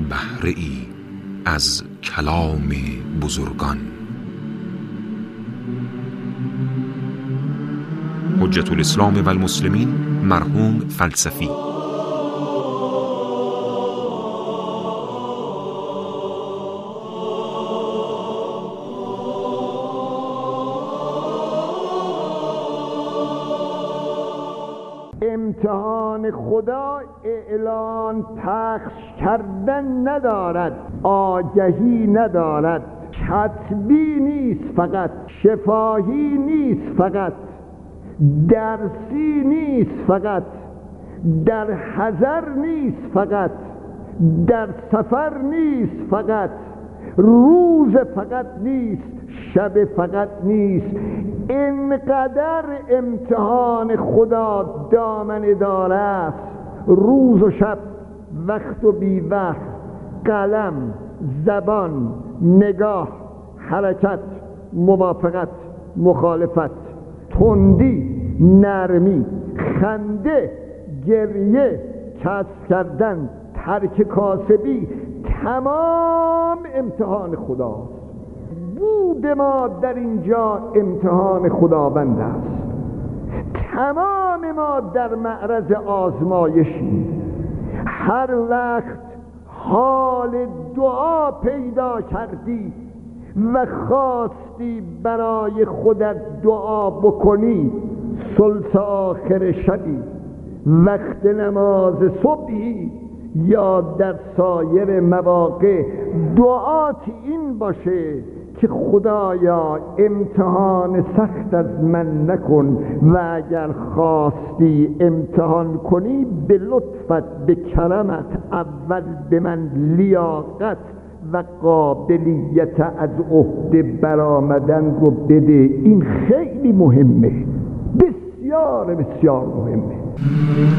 بهره ای از کلام بزرگان. حجت الاسلام و المسلمین مرحوم فلسفی. امتحان خدا اعلان پخش کردن ندارد، آگهی ندارد، کتبی نیست فقط، شفاهی نیست فقط، درسی نیست فقط، در حضر نیست فقط، در سفر نیست فقط، روز فقط نیست، شب فقط نیست. اینقدر امتحان خدا دامنه دار است، روز و شب، وقت و بی وقت، قلم، زبان، نگاه، حرکت، موافقت، مخالفت، تندی، نرمی، خنده، گریه، کسب کردن، ترک کاسبی، تمام امتحان خداست. بود ما در اینجا امتحان خداوند است. تمام ما در معرض آزمایشیم. هر وقت حال دعا پیدا کردی و خواستی برای خودت دعا بکنی، ثلث آخر شبی، وقت نماز صبحی یا در سایر مواقع، دعات این باشه که خدایا امتحان سخت از من نکن و اگر خواستی امتحان کنی به لطفت، به کرمت، اول به من لیاقت و قابلیت از عهده برآمدن رو بده. این خیلی مهمه، بسیار بسیار مهمه.